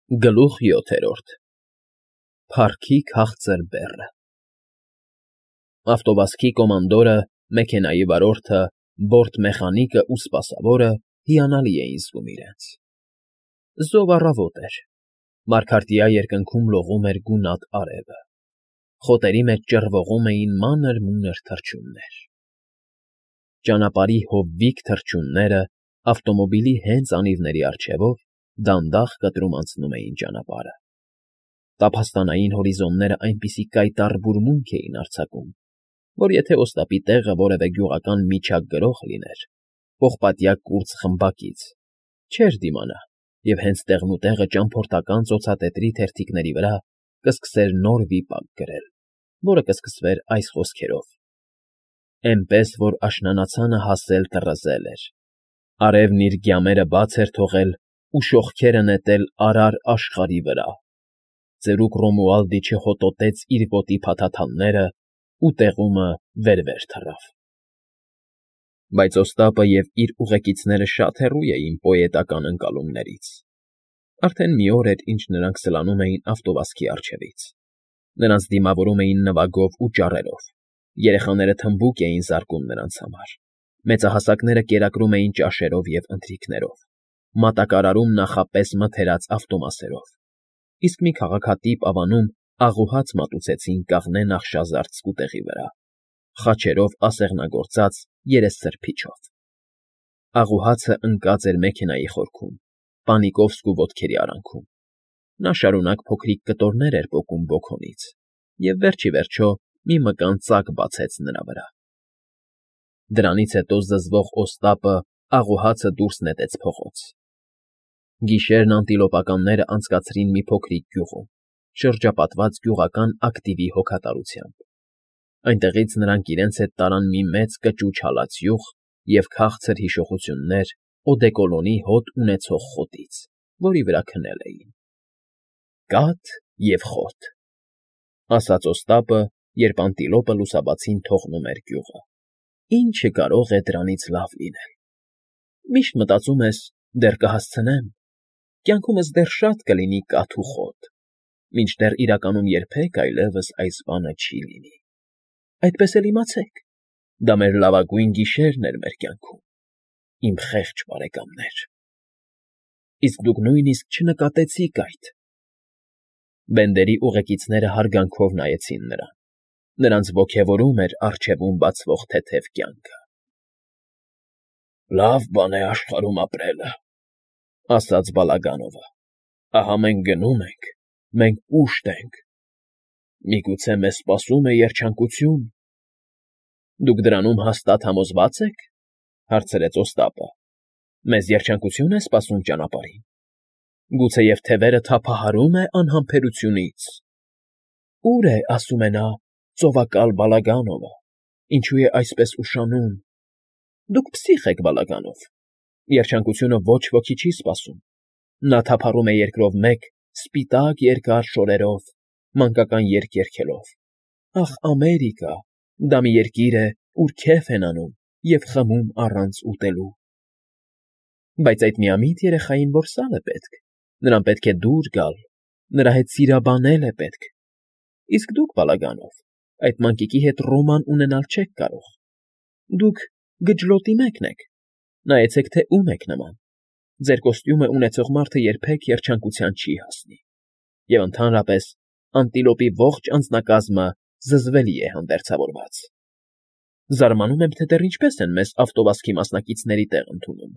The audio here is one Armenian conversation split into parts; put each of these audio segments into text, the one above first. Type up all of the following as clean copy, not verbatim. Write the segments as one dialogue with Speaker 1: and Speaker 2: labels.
Speaker 1: Գլուխ 7 Փառքի քաղցր բեռը Ավտովազքի կոմանդորը, մեքենայի վարորդը, բորտմեխանիկը ու սպասավորը հիանալի էին զգում իրենց։ Զով առավոտ էր, մարգարտյա երկնքում լողում էր գունատ արևը, խոտերի մեջ ճռվողում էին մանր-մունր թռչուններ։ Ճանապարհի հովվիկ թռչունները ավտոմոբիլի հենց անիվների առջևով դանդաղ կտրում անցնում էին ճանապարհը։ Տափաստանային հորիզոնները այնպիսի կայտառ բուրմունք էին արձակում, որ եթե Օստապի տեղը որևէ գյուղական միջակ գրող լիներ, պողպատյա կուրծք խմբակից, չէր դիմանա և հենց տեղնուտեղը ճամփորդական ծոցատետրի թերթիկների վրա կսկսեր նոր վիպակ գրել, որը կսկսվեր այս խոսքերով. Էնպես որ աշնանացանը հասել տռզել էր, արևն իր գյամերը բաց էր թողել ու շողքերը նետել արար աշխարհի վրա, ծերուկ Ռոմուալդի չհոտոտեց իր ոտի փաթաթանները ու տեղումը վեր թռավ։ Բայց Օստապը և իր ուղեկիցները շատ հեռու էին պոետական ընկալումներից։ Արդեն մի օր էր, ինչ նրանք սլանում էին ավտովազքի առջևից։ Նրանց դիմավորում էին նվագով ու ճառերով, երեխաները թմբուկ էին զարկում նրանց համար, մեծահասակները կերակրում էին ճաշերով և ընթրիքներով, մատակարարում նախապես մթերած ավտոմասերով, իսկ մի քաղաքատիպ ավանում աղուհաց մատուցեցին կաղնե նախշազարդ սկուտեղի վրա, խաչերով ասեղնագործած երեսսրբիչով։ Աղուհացը ընկած էր մեքենայի խորքում, Պանիկովսկու ոտքերի արանքում։ Նա շարունակ փոքրիկ կտորներ էր պոկում բոքոնից և վերջիվերջո մի մկան ծակ բացեց նրա վրա։ Դրանից հետո զզվող Օստապը աղուհացը դուրս նետեց փողոց։ Գիշերն անտիլոպականները անցկացրին մի փոքրիկ գյուղում, շրջապատված գյուղական ակտիվի հոգատարությամբ։ Այնտեղից նրանք իրենց հետ տարան մի մեծ կճուճ հալած յուղ և քաղցր հիշողություններ օդեկոլոնի հոտ ունեցող խոտից, որի վրա քնել էին։ Կաթ և խոտ, ասաց Օստապը, երբ անտիլոպը լուսաբացին թողնում էր գյուղը։ Ինչը կարող է դրանից լավ լինել։ Միշտ մտածում ես, դեռ կհասցնեմ, կյանքումս դեռ շատ կլինի կաթ ու խոտ, մինչդեռ իրականում երբեք այլևս այս բանը չի լինի։ Այդպես էլ իմացեք, դա մեր լավագույն գիշերն էր մեր կյանքում, իմ խեղճ բարեկամներ։ Իսկ դուք նույնիսկ չնկատեցիք այդ։ Բենդերի ուղեկիցները հարգանքով նայեցին նրան։ Նրանց ոգևորում էր առջևում բացվող թեթև կյանքը։ Լավ բան է աշխարհում ապրելը, ասաց Բալագանովը։ Ահա մենք գնում ենք, մենք ուշտ ենք։ Միգուցե մեզ սպասում է երջանկություն։ Դուք դրանում հաստատ համոզվա՞ծ եք, հարցրեց Օստապը։ Մեզ երջանկություն է սպասում ճանապարհին։ Գուցեև թևերը թափահարում է անհամբերությունից։ Ուր է, ասում է նա, ծովակալ Բալագանովը, ինչու է այսպես ուշանում։ Դուք պսիխ եք, Բալագանով։ Երջանկությունը ոչ ոքի չի սպասում։ Նա թափառում է երկրով մեկ, սպիտակ երկար շորերով, մանկական երգ երգելով։ Ախ, Ամերիկա, դա մի երկիր է, ուր քեֆ են անում և խմում առանց ուտելու։ Բայց այդ միամիտ երեխային որսալ է պետք, նրան պետք է դուր գալ, նրա հետ սիրաբանել է պետք։ Իսկ դուք, Բալագանով, այդ մանկիկի հետ ռոման ունենալ չեք կարող։ Դուք գջլոտի մեկն եք, նայեցեք, թե ում եք նման։ Ձեր կոստյումը ունեցող մարդը երբեք երջանկության չի հասնի։ Եվ ընդհանրապես, անտիլոպի ողջ անձնակազմը զզվելի է հանդերձավորված։ Զարմանում եմ, թե դեռ ինչպես են մեզ ավտովազքի մասնակիցների տեղ ընդունում։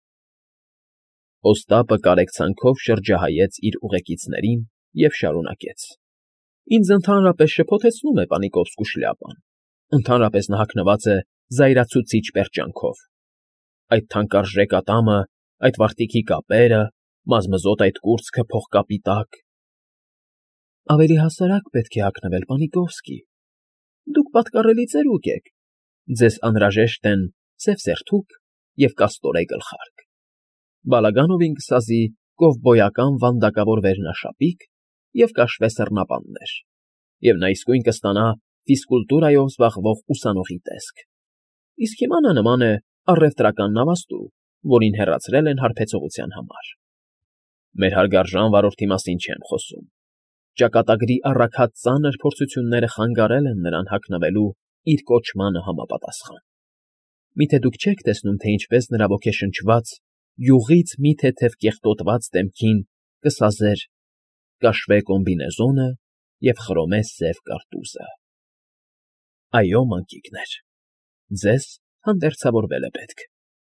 Speaker 1: Օստապը կարեկցանքով շրջահայեց իր ուղեկիցներին և շարունակեց. Ինձ ընդհանրապես շփոթեցնում է Պանիկովսկու շլյապան, ընդհանրապես նա հագնված է զայրացուցիչ պերճանքով։ Այդ թանկարժեք ատամը, այդ վարտիքի կապերը, մազմզոտ այդ կուրծքը փողկապի տակ։ Ավելի հասարակ պետք է հագնվել, Պանիկովսկի։ Դուք պատկառելի ծերուկ եք, ձեզ անհրաժեշտ են սև սերթուկ և կաստորե գլխարկ, Բալագանովին կսազի կովբոյական վանդակավոր վերնաշապիկ և կաշվե սռնապաններ, և նա իսկույն կստանա ֆիզկուլտուրայով զբաղվող ուսանողի տեսք։ Իսկ հիմա նա նման է առևտրական նավաստու, որին հեռացրել են հարբեցողության համար։ Մեր հարգարժան վարորդի մասին չեմ խոսում։ Ճակատագրի առաքած ծանր փորձությունները խանգարել են նրան հագնվելու իր կոչմանը համապատասխան։ Միթե դուք չեք տեսնում, թե ինչպես նրա ոգեշնչված, յուղից մի թեթև կեղտոտված դեմքին կսազեր կաշվե կոմբինեզոնը և խրոմե սև կարտուզը։ Այո, մանկիկներ, ձեզ հանդերձավորվել է պետք։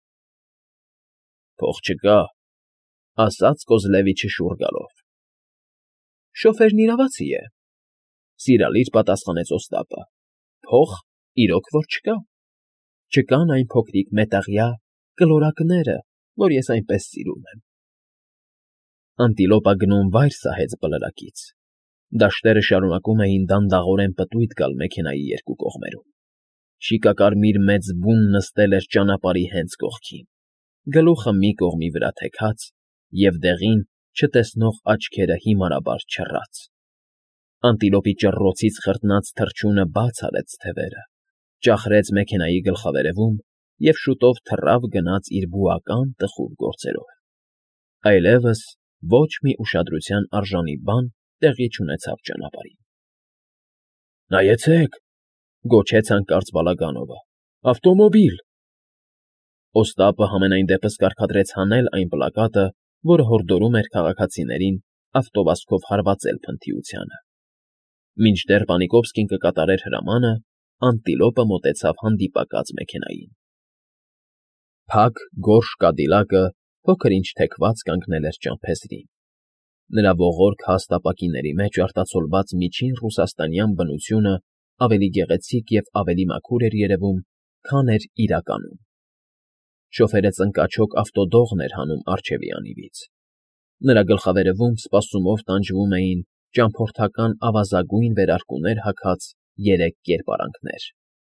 Speaker 1: Փող չկա, ասաց Կոզլևիչը շուռ գալով։ Շոֆերն իրավացի է, սիրալիր պատասխանեց Օստապը։ Փող իրոք որ չկա։ Չկան այն փոքրիկ մետաղյա կլորակները, որ ես այնպես սիրում եմ։ Անտիլոպա գնում վայր սահեց բլրակից։ Դաշտերը շարունակում էին դանդաղորեն պտույտ գալ մեքենայի երկու կողմերում։ Շիկակարմիր մեծ բուն նստել էր ճանապարհի հենց կողքին, գլուխը մի կողմի վրա թեքած և դեղին, չտեսնող աչքերը հիմարաբար չռած։ Անտիլոպի ճռռոցից խրտնած թռչունը բաց արեց թևերը, ճախրեց մեքենայի գլխավերևում և շուտով թռավ գնաց իր բուական տխուր գործերով։ Այլևս ոչ մի ուշադրության արժանի բան տեղի չունեցավ ճանապարհին։ Նայեցեք, գոչեց հանկարծ Բալագանովը, ավտոմոբիլ։ Օստապը համենայն դեպս կարգադրեց հանել այն պլակատը, որը հորդորում էր քաղաքացիներին ավտովազքով հարվածել փնթիությանը։ Մինչդեռ Պանիկովսկին կկատարեր հրամանը, Անտիլոպը մոտեցավ հանդիպակաց մեքենային։ Փակ գորշ կադիլակը փոքր-ինչ թեքված կանգնել էր ճամփեզրին։ Նրա ողորկ հաստ ապակիների մեջ արտացոլված միջին ռուսաստանյան բնությունը ավելի գեղեցիկ և ավելի մաքուր էր երևում, քան էր իրականում։ Շոֆերը ծնկաչոք ավտոդողն էր հանում առջևի անիվից։ Նրա գլխավերևում սպասումով տանջվում էին ճամփորդական ավազագույն վերարկուներ հագած երեք կերպարանքներ։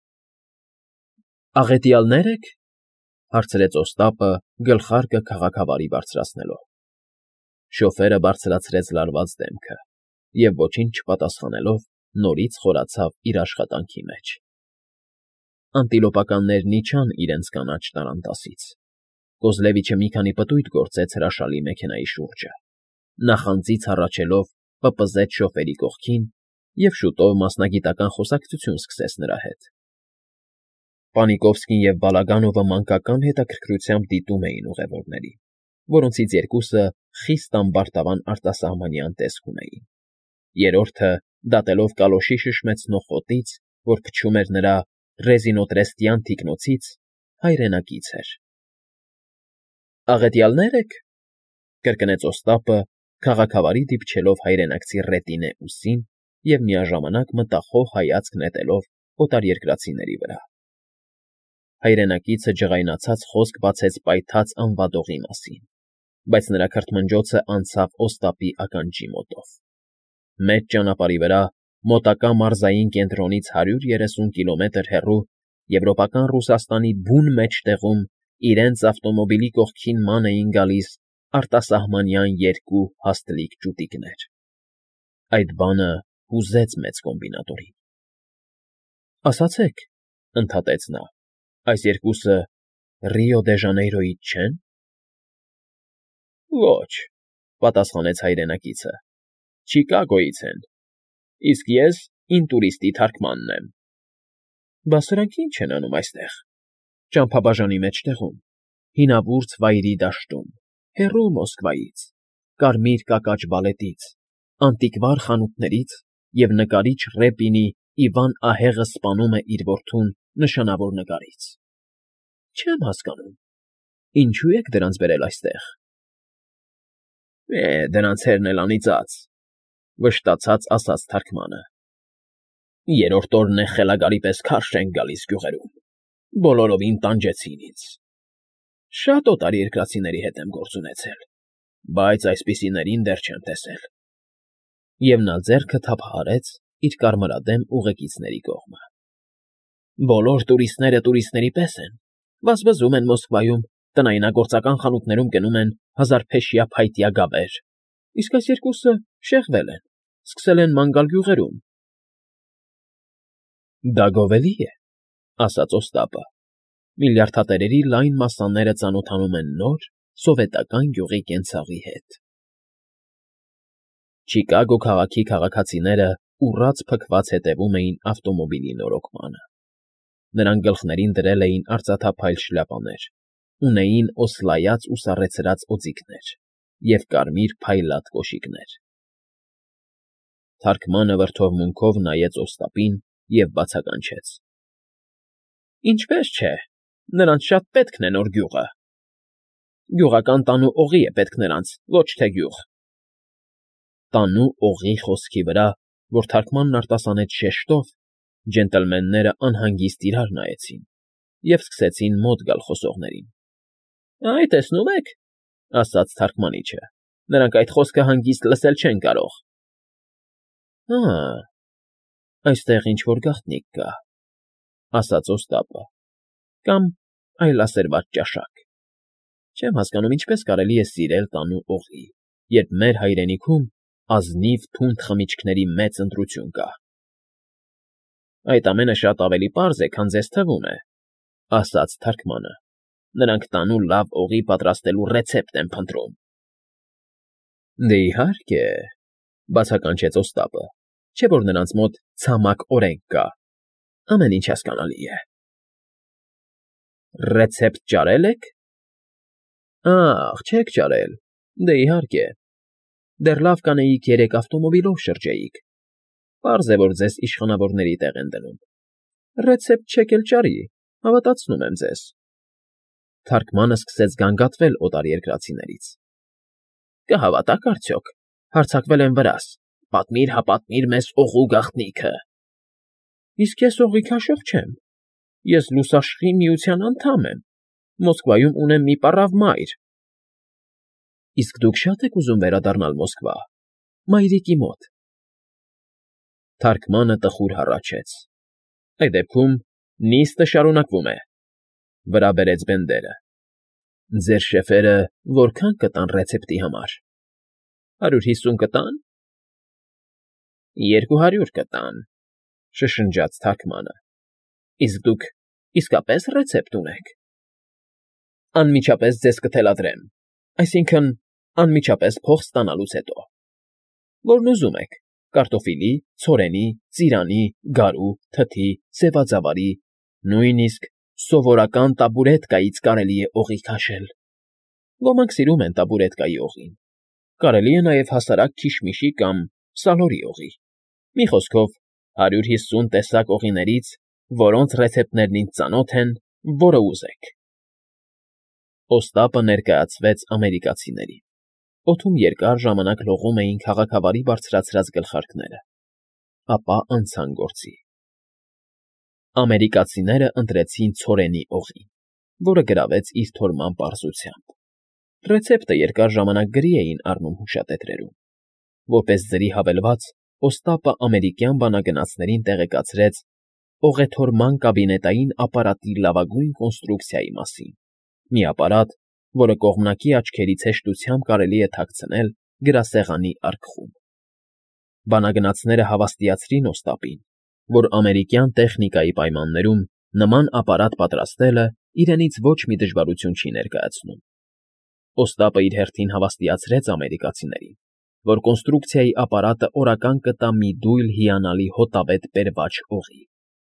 Speaker 1: Աղետյալնե՞ր եք, հարցրեց Օստապը, գլխարկը քաղաքավարի բարձրացնելով։ Շոֆերը բարձրացրեց լարված դեմքը և ոչինչ չպատասխանելով նորից խորացավ իր աշխատանքի մեջ։ Անտիլոպականներն իջան իրենց կանաչ տարանդասից։ Կոզլևիչը մի քանի պտույտ գործեց հրաշալի մեքենայի շուրջը, նախանձից հառաչելով պպզեց շոֆերի կողքին և շուտով մասնագիտական խոսակցություն սկսեց նրա հետ։ Պանիկովսկին և Բալագանովը մանկական հետաքրքրությամբ դիտում էին ուղևորներին, որոնցից երկուսը խիստ ամբարտավան արտասահմանյան տեսք ունեին։ Երրորդը, դատելով կալոշի շշմեցնող հոտից, որ փչում էր նրա ռեզինոտրեստյան թիկնոցից, հայրենակից էր։ Աղետյալնե՞ր եք, կրկնեց Օստապը, քաղաքավարի դիպչելով հայրենակցի ռետինե ուսին և միաժամանակ մտախոհ հայացք նետելով օտարերկրացիների վրա։ Հայրենակիցը ջղայնացած խոսք բացեց պայթած անվադողի մասին, բայց նրա քրթմնջոցը անցավ Օստապի ականջի մոտով։ Մեծ ճանապարհի վրա, մոտակա մարզային կենտրոնից 130 կիլոմետր հեռու, եվրոպական Ռուսաստանի բուն մեջտեղում իրենց ավտոմոբիլի կողքին ման էին գալիս արտասահմանյան երկու հաստլիկ ճուտիկներ։ Այդ բանը հուզեց մեծ կոմբինատորին։ Ասացեք, ընդհատեց նա, այս երկուսը Ռիո դե Ժանեյրոից չե՞ն։ Ոչ, պատասխանեց հայրենակիցը, Չիկագոյից են, իսկ ես ինտուրիստի թարգմանն եմ։ Բա սրանք ի՞նչ են անում այստեղ, ճամփաբաժանի մեջտեղում, հինավուրց վայրի դաշտում, հեռու Մոսկվայից, կարմիր կակաչ բալետից, անտիկվար խանութներից և նկարիչ Ռեպինի Իվան ահեղը սպանում է իր որդուն նշանավոր նկարից։ Չեմ հասկանում, ինչու եք դրանց բերել այստեղ։ Դրանցերն էլ անիծած, վշտացած ասաց թարգմանը։ Երրորդ օրն է խելագարի պես քարշ են գալիս գյուղերում, բոլորովին տանջեցին ինձ։ Շատ օտարերկրացիների հետ եմ գործ ունեցել, բայց այսպիսիներին դեռ չեմ տեսել։ Եվ նա ձեռքը թափահարեց իր կարմրադեմ ուղեկիցների կողմը։ Բոլոր տուրիստները տուրիստների պես են, վազվզում են Մոսկվայում, տնայնագործական խանութներում գնում են հազարփեշյա փայտյա գավեր, իսկ այս երկուսը շեղվել են, սկսել են ման գալ գյուղերում։ Դա գովելի է, ասաց Օստապը։ Միլիարդատերերի լայն մասսաները ծանոթանում են նոր սովետական գյուղի կենցաղի հետ։ Չիկագո քաղաքի քաղաքացիները ուռած փքված հետևում էին ավտոմոբիլի նորոգմանը։ Նրանք գլխներին դրել էին արծաթափայլ շլյապաներ, ունեին օսլայած ու սառեցրած օձիքներ և կարմիր փայլատ կոշիկներ։ Թարգմանը վրդովմունքով նայեց Օստապին և բացականչեց. Ինչպես չէ, նրանց շատ պետքն է նոր գյուղը։ Գյուղական տանու օղի է պետք նրանց, ոչ թե գյուղ։ Տանու օղի խոսքի վրա, որ թարգմանն արտասանեց շեշտով, ջենտլմենները անհանգիստ իրար նայեցին և սկսեցին մոտ գալ խոսողներին։ Այ տեսնում եք, ասաց թարգմանիչը, նրանք այդ խոսքը հանգիստ լսել չեն կարող։ Հա, այստեղ ինչ-որ գաղտնիք կա, ասաց Օստապը, կամ այլասերված ճաշակ։ Չեմ հասկանում, ինչպես կարելի է սիրել տանու օղի, երբ մեր հայրենիքում ազնիվ թունդ խմիչքների մեծ ընտրություն կա։ Այդ ամենը շատ ավելի պարզ է, քան ձեզ թվում է, ասաց թարգմանը։ Նրանք տանու լավ օղի պատրաստելու ռեցեպտ են փնտրում։ Դե իհարկե, բացականչեց Օստապը, չէ՞ որ նրանց մոտ ցամաք օրենք կա։ Ամեն ինչ հասկանալի է։ Ռեցեպտ ճարել եք։ Ախ, չեք ճարել։ Դե իհարկե։ Դեռ լավ կանեիք 3 ավտոմոբիլով շրջեիք։ Պարզ է, որ ձեզ իշխանավորների տեղ են դնում։ Ռեցեպտ չեք էլ ճարի, հավատացնում եմ ձեզ։ Թարգմանը սկսեց գանգատվել օտարերկրացիներից։ Կհավատաք արդյոք, հարձակվել են վրաս, պատմիր, հապատմիր մեզ օղու գաղտնիքը։ Իսկ ես օղի քաշող չեմ։ Ես լուսաշխի միության անդամ եմ, Մոսկվայում ունեմ մի պառավ մայր։ Իսկ դուք շատ եք ուզում վերադառնալ Մոսկվա, մայրիկի մոտ։ Թարգմանը տխուր հառաչեց։ Այդ դեպքում նիստը շարունակվում է, վրա բերեց Բենդերը։ Ձեր շեֆերը որքան կտան ռեցեպտի համար։ 150 կտան։ 200 կտան, շշնջաց թարգմանը։ Իսկ դուք իսկապես ռեցեպտ ունեք։ Անմիջապես ձեզ կթելադրեմ, այսինքն անմիջապես փող ստանալուց հետո։ Որն ուզում եք, կարտոֆիլի, ցորենի, ծիրանի, գարու, թթի, սևաձավարի, նույնիսկ սովորական տաբուրետկայից կարելի է օղի քաշել։ Ոմանք սիրում են տաբուրետկայի օղին։ Կարելի է նաև հասարակ քիշմիշի կամ սալորի օղի։ Մի խոսքով 150 տեսակ օղիներից, որոնց ռեցեպտներն ինձ ծանոթ են, որը ուզեք։ Օստապը ներկայացվեց ամերիկացիներին։ Օդում երկար ժամանակ լողում էին քաղաքավարի բարձրացրած գլխարկները։ Ապա անցան գործի։ Ամերիկացիները ընտրեցին ցորենի օղին, որը գրավեց իր թորման պարզությամբ։ Ռեցեպտը երկար ժամանակ գրի էին առնում հուշատետրերում։ Որպես ձրի հավելված, Օստապը ամերիկյան բանագնացներին տեղեկացրեց օղեթորման կաբինետային ապարատի լավագույն կոնստրուկցիայի մասին։ Մի ապարատ, որը կողմնակի աչքերից հեշտությամբ կարելի է թաքցնել գրասեղանի արկղում։ Բանագնացները հավաստիացրին Օստապին, որ ամերիկյան տեխնիկայի պայմաններում նման ապարատ պատրաստելը իրենից ոչ մի դժվարություն չի ներկայացնում։ Օստապը իր հերթին հավաստիացրեց ամերիկացիներին, որ կոնստրուկցիայի ապարատը օրական կտա մի դույլ հիանալի հոտավետ պերված օղի։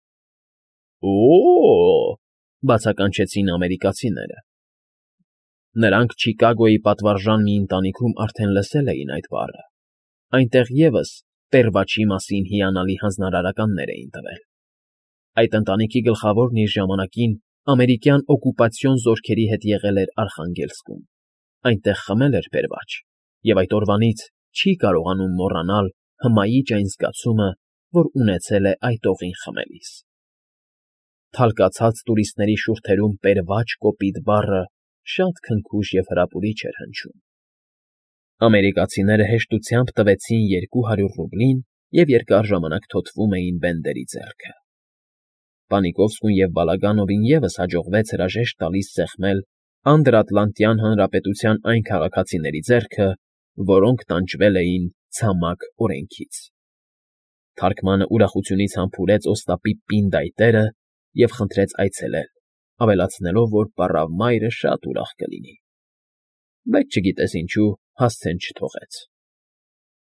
Speaker 1: Օ՜օ, բացականչեցին ամերիկացիները։ Նրանք Չիկագոյի պատվարժան մի ընտանիքում արդեն լսել էին այդ բառը։ Այնտեղ ևս պերվաչի մասին հիանալի հանձնարարականներ էին տվել։ Այդ ընտանիքի գլխավորն իր ժամանակին ամերիկյան օկուպացիոն զորքերի հետ եղել էր Արխանգելսկում։ Այնտեղ խմել էր պերվաչ, և այդ օրվանից չի կարողանում մոռանալ հմայիչ այն զգացումը, որ ունեցել է այդ օղին խմելիս։ Թալկացած տուրիստների շուրթերում պերված կոպիտ բառը շատ քնքուշ և հրապուրիչ էր հնչում։ Ամերիկացիները հեշտությամբ տվեցին 200 ռուբլին և երկար ժամանակ թոթվում էին Բենդերի ձեռքը։ Պանիկովսկուն և Բալագանովին ևս հաջողվեց հրաժեշտ տալիս սեղմել Անդրատլանտյան Հանրապետության այն քաղաքացիների ձեռքը, որոնք տանջվել էին ցամաք օրենքից։ Թարգմանը ուրախությունից համբուրեց Օստապի պինդայտերը և խնդրեց այցելել, ավելացնելով, որ պառավ մայրը շատ ուրախ կլինի։ Բայց չգիտես ինչու հասցեն չթողեց։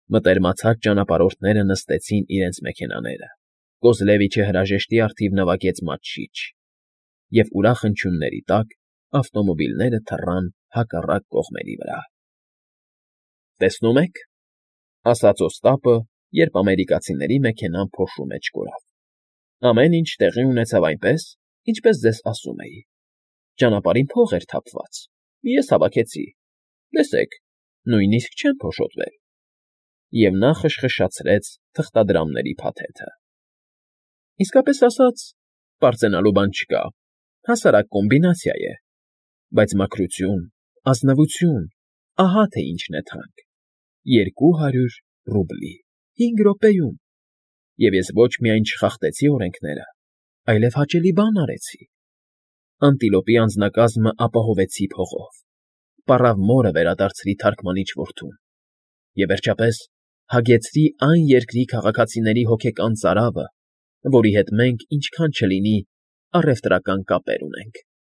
Speaker 1: Մտերմացած ճանապարհորդները նստեցին իրենց մեքենաները, Կոզլևիչը հրաժեշտի առթիվ նվագեց մատչիչ, և ուրախ հնչյունների տակ ավտոմոբիլները թռան հակառակ կողմերի վրա։ «Տեսնում եք,֊ ասաց Օստապը, երբ ամերիկացիների մեքենան փոշու մեջ կորավ,֊ ամեն ինչ տեղի ունեցավ այնպես, ինչպես ձեզ ասում էի. ճանապարհին փող էր թափված, ես հավաքեցի, տեսեք, նույնիսկ չեն փոշոտվել»։ Եվ նա խշխշացրեց թղթադրամների փաթեթը։ «Իսկապես ասած, պարծենալու բան չկա, հասարակ կոմբինացիա է, բայց մաքրություն, ազնվություն, ահա թե ինչն է թանկ. 200 ռուբլի 5 րոպեում, և ես ոչ միայն չխախտեցի օրենքները, այլև հաճելի բան արեցի. անտիլոպի անձնակազմը ապահովեցի փողով, պառավ մորը վերադարձրի թարգմանիչ որդուն, և վերջապես հագեցրի այն երկրի քաղաքացիների հոգեկան ծարավը, որի հետ մենք ինչքան չլինի առևտրական կապեր ունենք»։